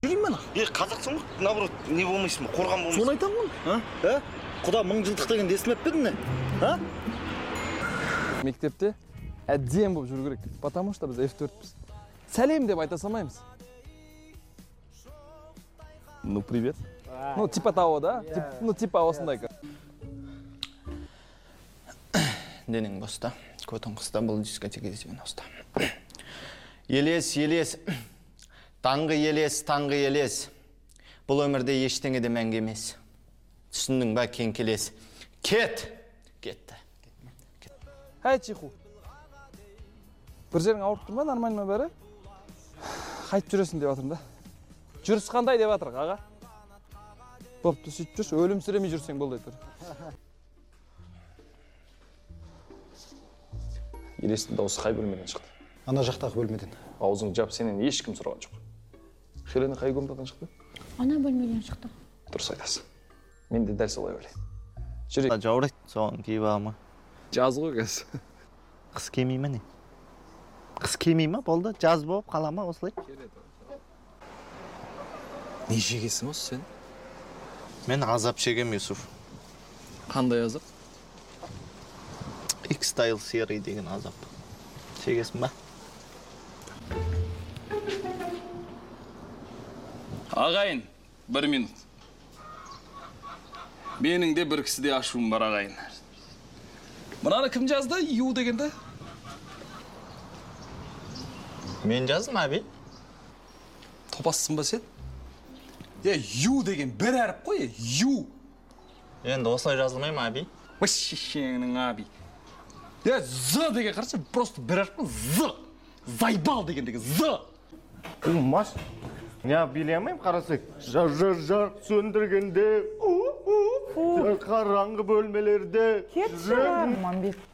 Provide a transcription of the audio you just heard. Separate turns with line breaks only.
жүрейін мен.
Қазақсың ғой, наоборот, не болмайсың ба? Қорған болмайсың.
Соны айтамын ғой. Құда 1000 жылдық деген естімеп пе едің?
Мектепте әдем болып жүру керек. Потому что біз F4-піз. Сәлем деп айта салмаймыз. Ну, привет. Ну, типа того, да? Ну, типа осындай.
Денең боста, көтің қыста бұл дискотека десемен оста. Елес, таңғы елес. Бұл өмірде ештеңе де мәңгі емес. Түсіндің ба, кен келес. Кетті.
Хай, чиху. Бір жерің ауырып тұр ма, нормально ма бәрі? Қайтып жүресің деп атырым да. Жүріс қандай деп атырық, аға? Бопты, сөйтіп жүрші, өлім сүремей жүрсең болды айтыр. Елестің дауысы қай бөлмеден шықты?
Ана жақтағы бөлмеден.
Аузың жап, сенен ешкім сұраған жоқ. Хелена қай комнатадан шықты?
Ана бөлмеден шықты.
Дұрыс айтасың. Мен де дәл солай ойлаймын. Жүрек.
Жаурайт, соған кейіп алма.
Жаз ғой кәз.
Қыс келмей ма не? Қыс келмей ма? Болды, жаз болып қала ма осылай?
Не жегесің осы сен?
Мен азап шегем, Юсуф.
Қандай азап?
X-Style серый деген азап. Шегесің ба?
Ағайын, 1 минут. Менің де бір кісіде ашуым бар, ағайын. Мынаны кім жазды? Ю дегенді?
Мен жаздым, әбей.
Топассың ба сен? Ю деген бір әріп қой, Ю.
Енді осылай жазылмай ма, әбей?
Шешеңнің әбей. З деген қарсы, просто бір әріп қой, З. Зайбал дегендегі З.
Мас, не билемеймін қарасақ. Жар сөндіргенде, қараңғы бөлмелерде.
Кетші, Манбек.